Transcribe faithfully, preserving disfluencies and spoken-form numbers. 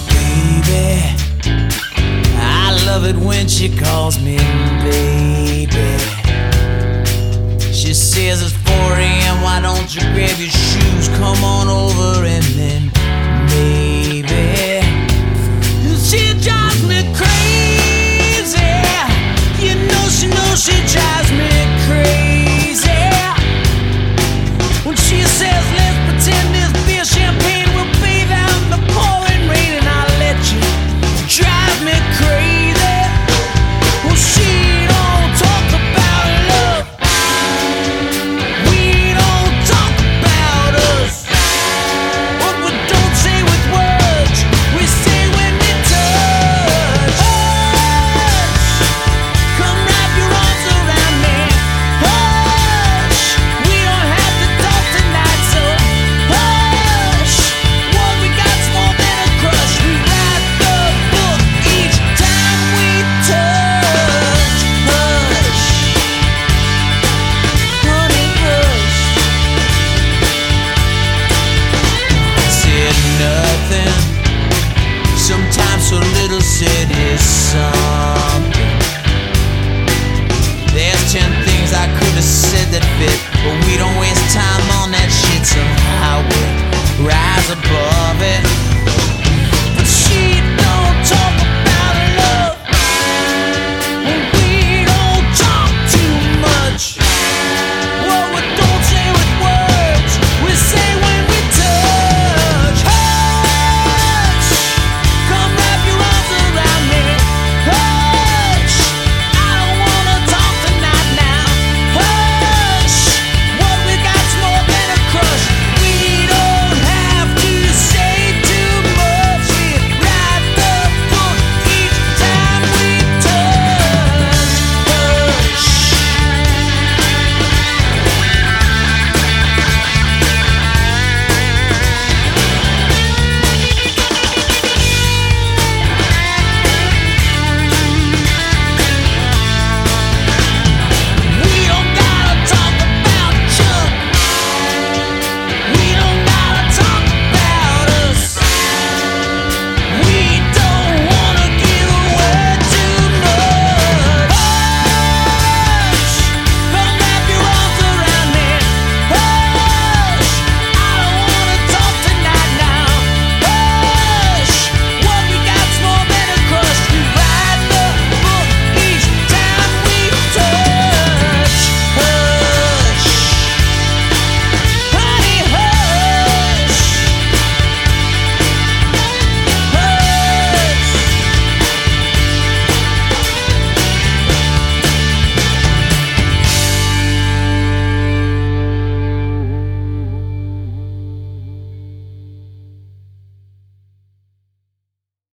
Baby, I love it when she calls me baby. She says it's four a.m. Why don't you grab your shoes, come on over and then maybe. She drives me crazy. You know she knows she drives me crazy. When she says let's pretend this beer champagne will bathe out in the pouring rain, and I'll let you drive me crazy. Well, she don't talk about love. We don't talk about us. What we don't say with words, we say when we touch. Hush, come wrap your arms around me. Hush, we don't have to talk tonight, so hush. What we got's more than a crush. We write the book each time we touch. Hush, honey, hush. Said nothing. Sometimes so little said is something. There's ten things I could have said that fit, but we don't waste time on that shit. Somehow we rise above it.